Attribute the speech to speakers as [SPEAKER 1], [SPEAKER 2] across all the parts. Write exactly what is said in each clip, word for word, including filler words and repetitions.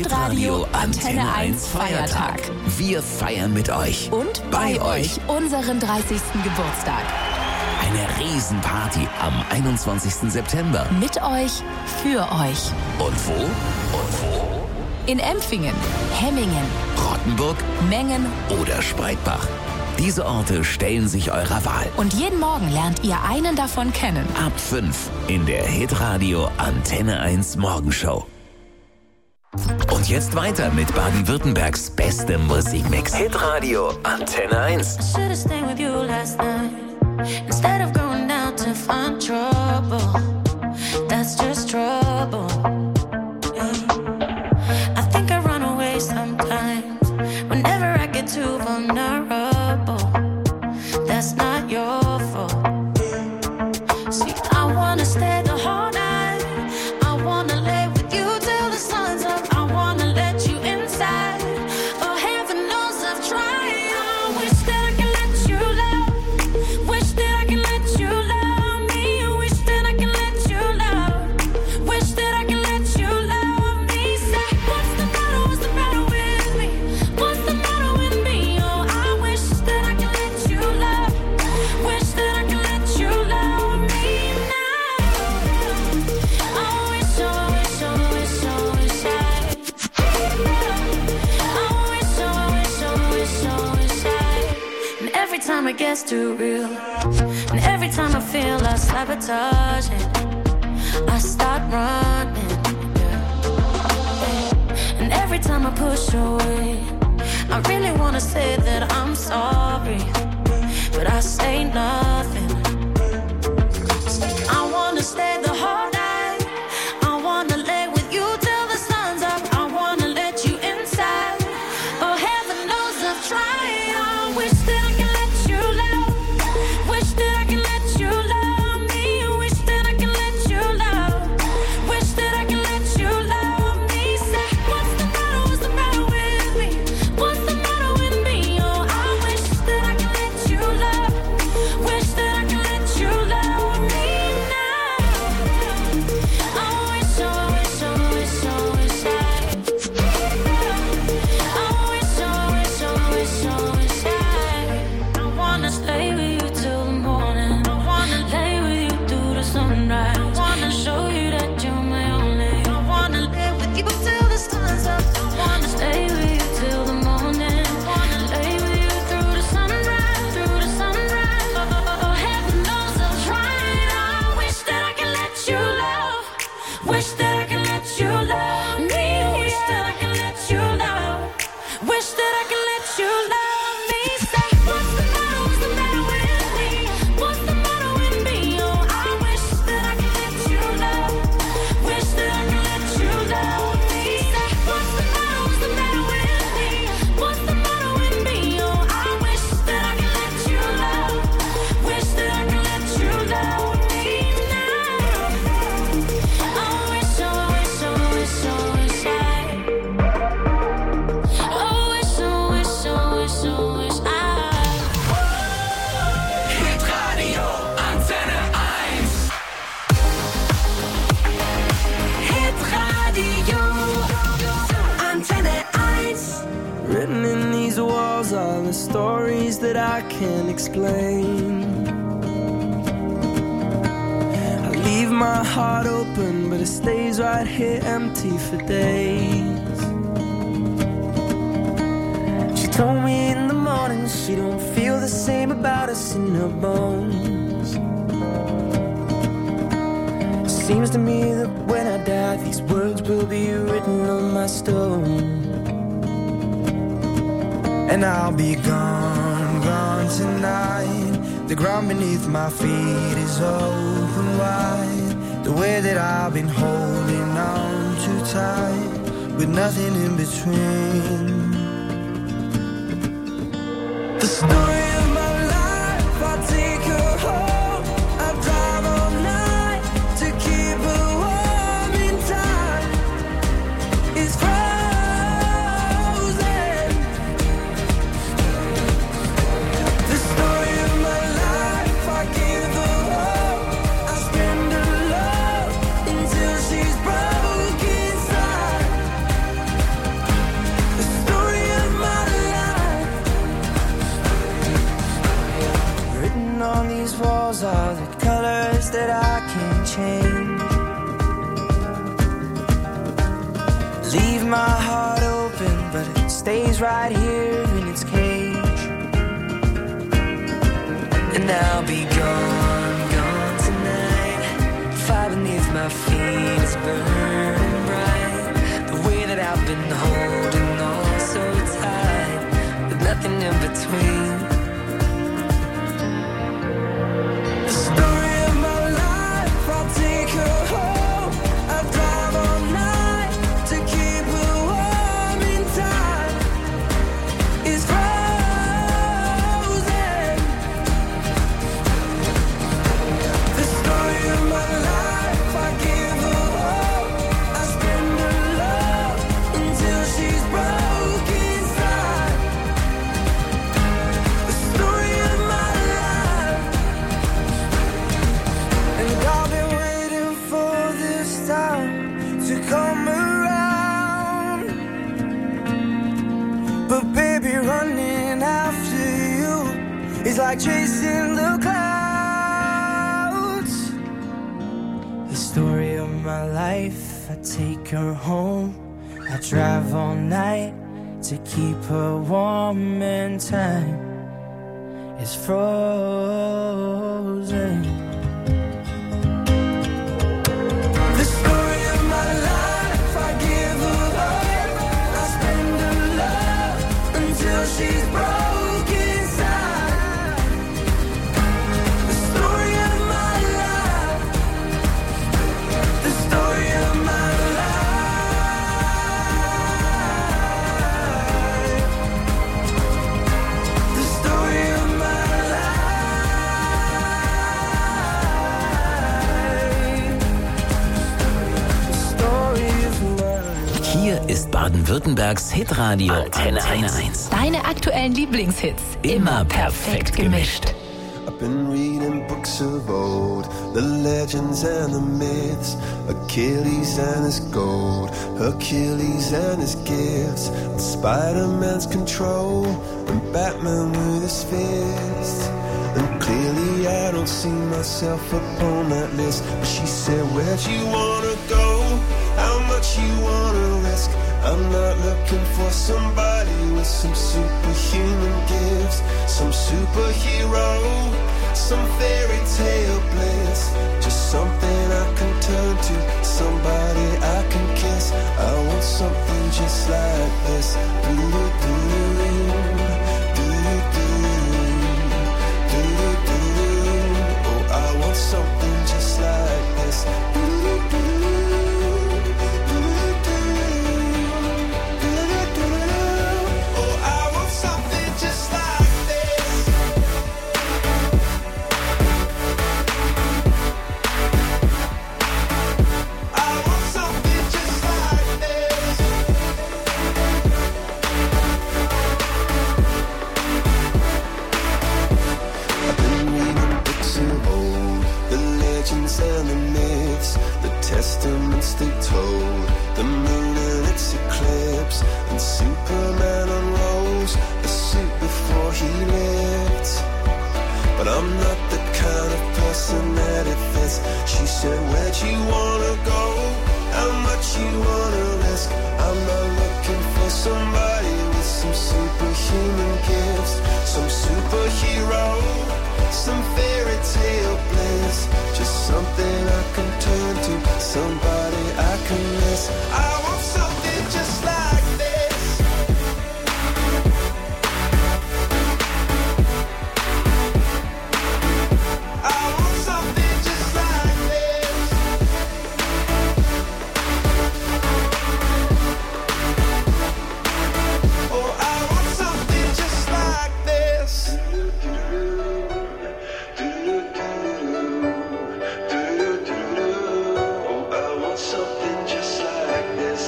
[SPEAKER 1] Hitradio Antenne eins Feiertag.
[SPEAKER 2] Wir feiern mit euch.
[SPEAKER 1] Und bei, bei euch unseren dreißigsten Geburtstag.
[SPEAKER 2] Eine Riesenparty am einundzwanzigsten September.
[SPEAKER 1] Mit euch, für euch.
[SPEAKER 2] Und wo? Und wo?
[SPEAKER 1] In Empfingen, Hemmingen,
[SPEAKER 2] Rottenburg,
[SPEAKER 1] Mengen
[SPEAKER 2] oder Spreitbach. Diese Orte stellen sich eurer Wahl.
[SPEAKER 1] Und jeden Morgen lernt ihr einen davon kennen.
[SPEAKER 2] Ab fünf in der Hitradio Antenne eins Morgenshow. Und jetzt weiter mit Baden-Württembergs bestem Musikmix. Hitradio Antenne eins.
[SPEAKER 3] I should've stayed with you last night instead of going out to find trouble. That's just trouble. Yeah. I think I run away sometimes whenever I get too vulnerable. That's not your fault. See, I wanna stay the whole night. I wanna lay with you till the sun's up. I wanna let you inside. Oh, heaven knows I've tried. I wish that I could let you love. Wish that I could let you love me. Wish that I could let you love. Wish that I could let you love me. Say, what's the matter? What's the matter with me? What's the matter with me? Oh, I wish that I could let you love. Wish that I could let you love me now. I wish, I wish, I wish, I wish I. I wish, I wish, I wish, I wish I. And every time it gets too real, and every time I feel I sabotage it, I start running. Yeah. And every time I push away, I really wanna say that I'm sorry, but I say nothing. I wanna stay the whole night. I wanna lay with you till the sun's up. I wanna let you inside. Oh, heaven knows I've tried. I wish that I could let you love. Wish that I could let you love me. Wish that I could let you love. Wish that I could let you love me. Say, what's the matter? What's the matter with me? What's the matter with me? Oh, I wish that I could let you love. Wish that I could let you love me now. I wish, I wish, I wish, I wish I. I wish, I wish, I wish, I wish I. I wanna stay with you till the morning. I wanna lay with you through the sunrise. I wanna show you that you're my only. I wanna live with you till the sun's up. I wanna stay with you till the morning. I wanna lay with you through the sunrise, through the sunrise. Oh, heaven knows I've tried. I wish that I could let you love. Wish that I could let you love me. Wish that I could let you love. Wish that I could let you love me. Say, what's the matter? What's the matter with me? What's the matter with me? Oh, I wish that I could let you love. Wish that I could let you love me. Say, what's the matter? What's the matter with me? What's the matter with me? Oh, I wish that I could let you love. Wish that I could let you love me now. I wish, I wish, I wish, I wish I. I wish, I wish, I wish, I wish I.
[SPEAKER 2] Hitradio Antenne eins.
[SPEAKER 3] Hitradio Antenne eins.
[SPEAKER 4] Written in these walls are the stories that I can't explain. I leave my heart open, but it stays right here empty for days. She told me in the morning she don't feel the same about us in her bones. Seems to me that when I die, these words will be written on my stone. And I'll be gone, gone tonight. The ground beneath my feet is open wide. The way that I've been holding on too tight, with nothing in between. The story of my life, I'll take her home. I'll drive all night to keep her warm in time. It's frozen. The story of my life, I give her hope. I spend her love until she's broke inside. on these walls are the colors that I can't change. Leave my heart open, but it stays right here in its cage. And I'll be gone, gone tonight. Fire beneath my feet is burning bright. The way that I've been holding on so tight, with nothing in between. The story of my life, I'll take her home. I'll drive all night to keep her warm in time. It's frozen. The story of my life, I give her hope. I spend her love until she's broke inside. The story of my life. And I've been waiting for this time to come around. But baby, running after you is like chasing the clouds. The story of my life, I take her home. I drive all night to keep her warm, and time is frozen. The story of my life, I give her hope. I spend her love until she's broke inside. The story of my life. The story of my life. The story of my life. The story of my life.
[SPEAKER 2] Hier ist Baden-Württembergs Hitradio Antenne eins.
[SPEAKER 1] Deine aktuellen Lieblingshits. Immer perfekt gemischt.
[SPEAKER 5] I've been reading books of old, the legends and the myths, Achilles and his gold, Hercules and his gifts, and Spider-Man's control, and Batman with his fists. And clearly I don't see myself upon that list. But she said, where'd you wanna go? How much you wanna risk? I'm not looking for somebody with some superhuman gifts, some superhero, some fairy tale bliss. Just something I can turn to, somebody I can kiss. I want something just like this. Do-do-do-do, do-do-do, do-do-do. Oh, I want something just like this. Do-do-do. And the myths, the testaments they told, the moon and its eclipse, and Superman unrolls a suit before he lived. But I'm not the kind of person that it fits. She said, where'd you wanna go? How much you wanna risk? I'm not looking for somebody with some superhuman gifts, some superhero, some fairy tale bliss. Just something I can turn to, somebody I can miss. I want something just like this. I want something just like this. Oh, I want something just like this. Something just like this.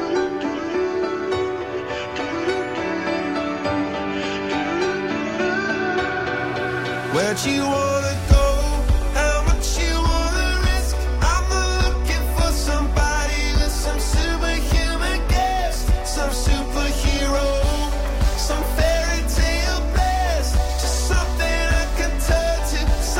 [SPEAKER 5] Where'd you wanna go? How much you wanna risk? I'm not looking for somebody with some superhuman gifts, some superhero, some fairy tale bliss. Just something I can turn to,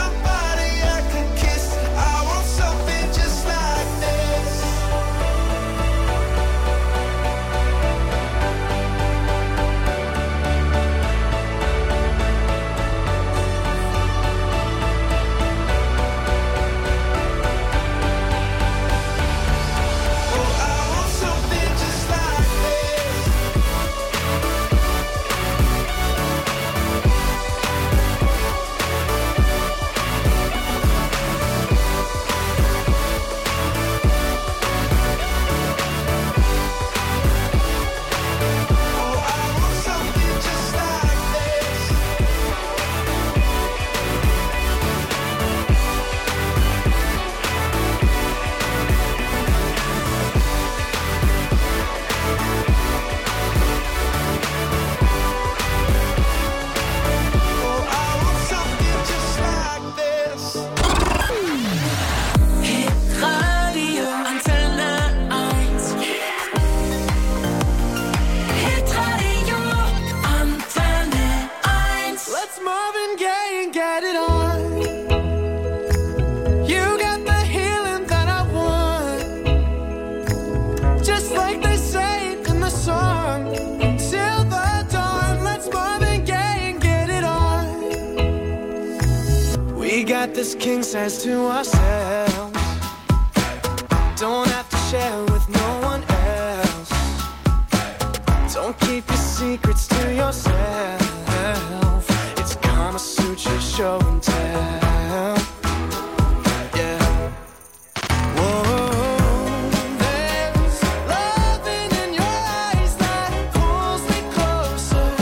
[SPEAKER 6] this king size to ourselves. Don't have to share with no one else. Don't keep your secrets to yourself. It's Kama Sutra show and tell. Yeah. Whoa. There's loving in your eyes that pulls me closer.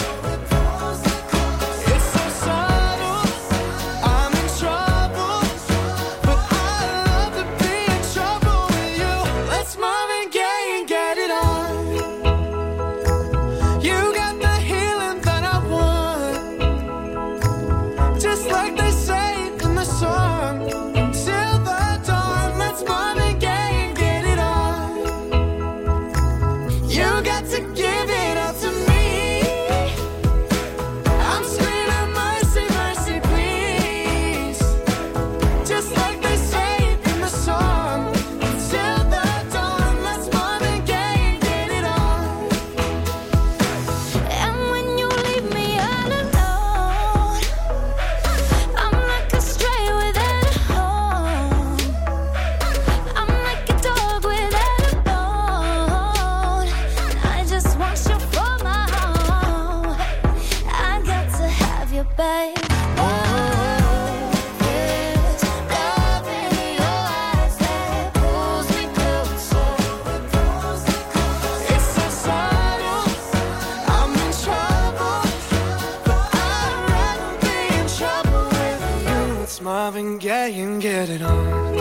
[SPEAKER 6] It's so subtle, I'm in trouble, but I love to be in trouble with you. Let's Marvin Gaye and get it on. You got the healing that I want, just like they say in the song. Until the dawn, let's Marvin Gaye and get it on. You got to give it up to me. I'm screaming mercy, mercy, please. Just like they say in the song. Until the dawn, let's Marvin Gaye and get it on.
[SPEAKER 3] And when you leave me all alone, I'm like a stray without a home. I'm like a dog without a bone. I just want you for my own. I got to have you, babe. Oh, there's love in your eyes that pulls me closer.
[SPEAKER 6] It's so subtle, I'm in trouble, but I'd rather be in trouble with you. It's Marvin Gaye and get it on.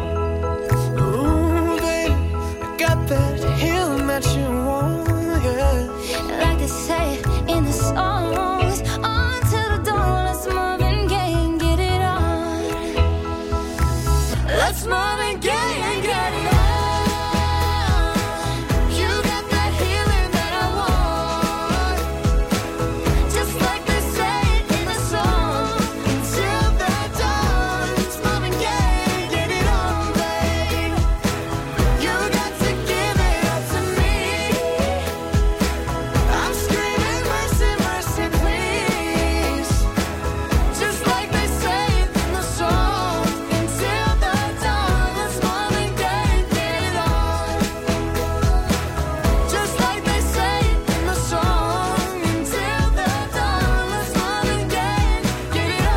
[SPEAKER 6] Ooh, baby, I got that healing that you want, yeah.
[SPEAKER 3] Like they say in the songs, until the dawn, let's Marvin Gaye and get it on.
[SPEAKER 6] Let's Marvin Gaye and get it on. You got that healing that I want, just like they say in the song. Until the dawn, it's Marvin Gaye and get it on, babe. You got to give it up to me. I'm screaming mercy, mercy, please. Just like they say in the song. Until the dawn, let's Marvin Gaye and get it on. Just like they say in the song. Until the dawn, let's Marvin Gaye and get it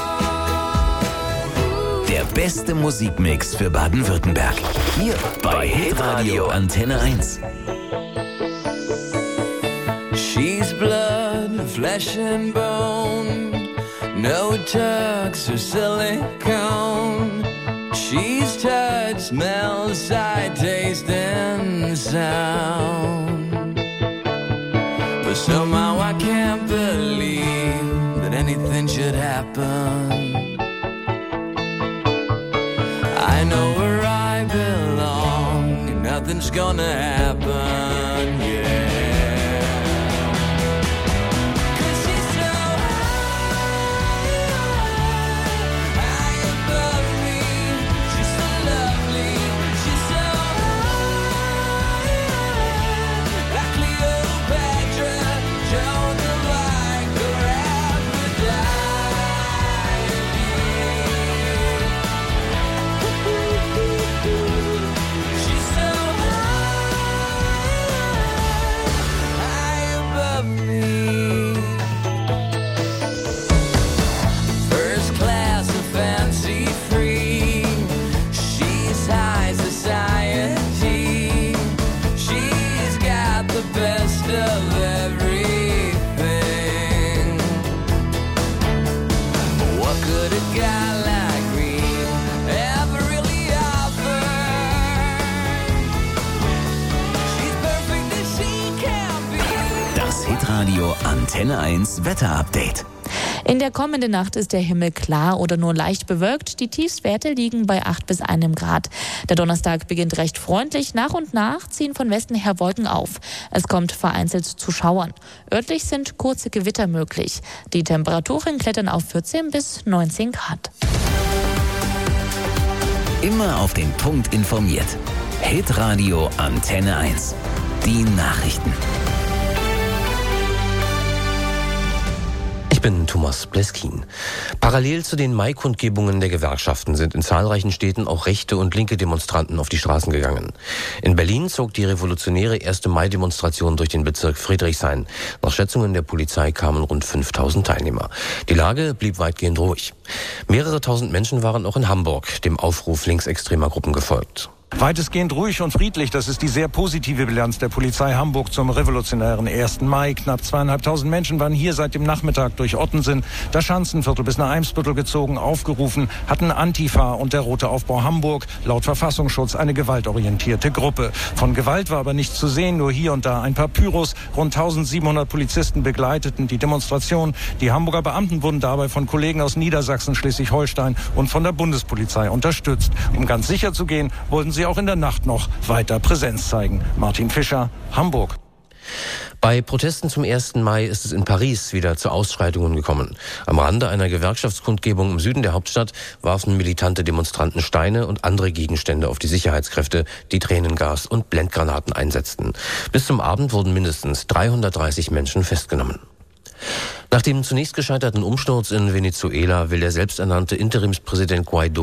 [SPEAKER 6] on.
[SPEAKER 2] Der beste Musikmix für Baden-Württemberg. Hier bei Hitradio Antenne eins.
[SPEAKER 7] She's blood, flesh and bone, no tucks or silicone. She's touch, smell, sight, taste, and sound. But somehow I can't believe that anything should happen. I know where I belong, and nothing's gonna happen, yeah.
[SPEAKER 2] Radio Antenne eins Wetterupdate.
[SPEAKER 8] In der kommenden Nacht ist der Himmel klar oder nur leicht bewölkt. Die Tiefstwerte liegen bei acht bis einem Grad. Der Donnerstag beginnt recht freundlich. Nach und nach ziehen von Westen her Wolken auf. Es kommt vereinzelt zu Schauern. Örtlich sind kurze Gewitter möglich. Die Temperaturen klettern auf vierzehn bis neunzehn Grad.
[SPEAKER 2] Immer auf den Punkt informiert. Hitradio Antenne eins. Die Nachrichten.
[SPEAKER 9] Ich bin Thomas Bleskin. Parallel zu den Mai-Kundgebungen der Gewerkschaften sind in zahlreichen Städten auch rechte und linke Demonstranten auf die Straßen gegangen. In Berlin zog die revolutionäre erste Mai-Demonstration durch den Bezirk Friedrichshain. Nach Schätzungen der Polizei kamen rund fünftausend Teilnehmer. Die Lage blieb weitgehend ruhig. Mehrere tausend Menschen waren auch in Hamburg dem Aufruf linksextremer Gruppen gefolgt.
[SPEAKER 10] Weitestgehend ruhig und friedlich, das ist die sehr positive Bilanz der Polizei Hamburg zum revolutionären ersten Mai. Knapp zweieinhalbtausend Menschen waren hier seit dem Nachmittag durch Ottensen, das Schanzenviertel bis nach Eimsbüttel gezogen, aufgerufen, hatten Antifa und der Rote Aufbau Hamburg, laut Verfassungsschutz eine gewaltorientierte Gruppe. Von Gewalt war aber nichts zu sehen, nur hier und da ein paar Pyros. Rund eintausendsiebenhundert Polizisten begleiteten die Demonstration. Die Hamburger Beamten wurden dabei von Kollegen aus Niedersachsen, Schleswig-Holstein und von der Bundespolizei unterstützt. Um ganz sicher zu gehen, wollten sie auch in der Nacht noch weiter Präsenz zeigen. Martin Fischer, Hamburg.
[SPEAKER 9] Bei Protesten zum ersten Mai ist es in Paris wieder zu Ausschreitungen gekommen. Am Rande einer Gewerkschaftskundgebung im Süden der Hauptstadt warfen militante Demonstranten Steine und andere Gegenstände auf die Sicherheitskräfte, die Tränengas und Blendgranaten einsetzten. Bis zum Abend wurden mindestens dreihundertdreißig Menschen festgenommen. Nach dem zunächst gescheiterten Umsturz in Venezuela will der selbsternannte Interimspräsident Guaidó